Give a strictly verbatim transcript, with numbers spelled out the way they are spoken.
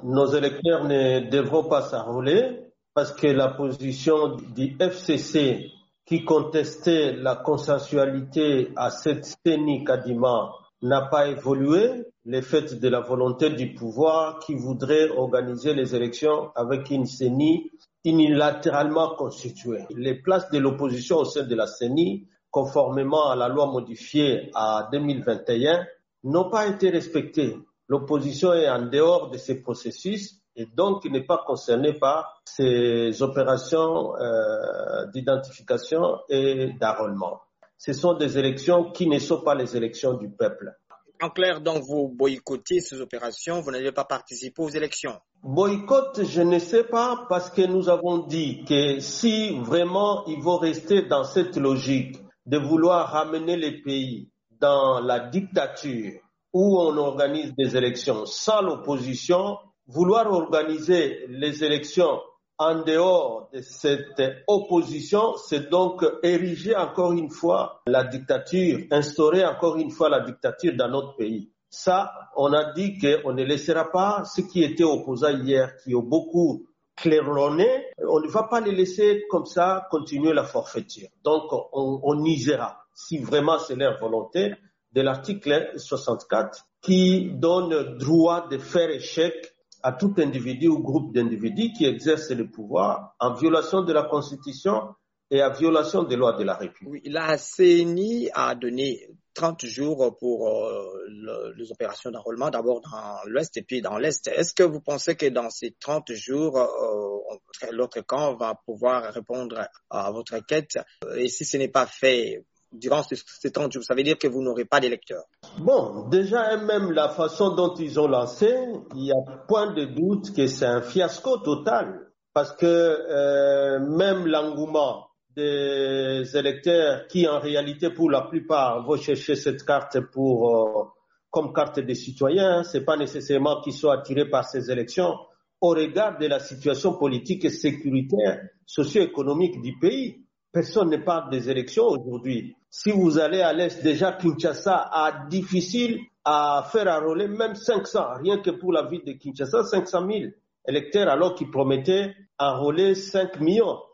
nos électeurs ne devront pas s'enrôler parce que la position du F C C qui contestait la consensualité à cette C E N I Kadima n'a pas évolué. Le fait de la volonté du pouvoir qui voudrait organiser les élections avec une C E N I unilatéralement constituée. Les places de l'opposition au sein de la C E N I, conformément à la loi modifiée à deux mille vingt et un, n'ont pas été respectées. L'opposition est en dehors de ces processus et donc n'est pas concernée par ces opérations euh, d'identification et d'enrôlement. Ce sont des élections qui ne sont pas les élections du peuple. En clair, donc, vous boycottez ces opérations, vous n'allez pas participer aux élections. Boycott, je ne sais pas, parce que nous avons dit que si vraiment il faut rester dans cette logique de vouloir ramener les pays dans la dictature où on organise des élections sans l'opposition, vouloir organiser les élections en dehors de cette opposition, c'est donc ériger encore une fois la dictature, instaurer encore une fois la dictature dans notre pays. Ça, on a dit qu'on ne laissera pas ceux qui étaient opposants hier, qui ont beaucoup claironné, on ne va pas les laisser comme ça continuer la forfaiture. Donc, on, on usera, si vraiment c'est leur volonté, de l'article soixante-quatre qui donne droit de faire échec à tout individu ou groupe d'individus qui exerce le pouvoir en violation de la Constitution et en violation des lois de la République. Oui, la C E N I a donné trente jours pour euh, le, les opérations d'enrôlement, d'abord dans l'Ouest et puis dans l'Est. Est-ce que vous pensez que dans ces trente jours, euh, l'autre camp va pouvoir répondre à votre requête? Et si ce n'est pas fait durant ces trente jours, ça veut dire que vous n'aurez pas d'électeurs? Bon, déjà, même la façon dont ils ont lancé, il y a point de doute que c'est un fiasco total. Parce que euh, même l'engouement des électeurs qui, en réalité, pour la plupart, vont chercher cette carte pour euh, comme carte des citoyens, c'est pas nécessairement qu'ils soient attirés par ces élections au regard de la situation politique et sécuritaire, socio-économique du pays. Personne ne parle des élections aujourd'hui. Si vous allez à l'Est, déjà Kinshasa a difficile à faire enrôler même cinq cents, rien que pour la ville de Kinshasa, cinq cent mille électeurs alors qu'ils promettaient enrôler cinq millions.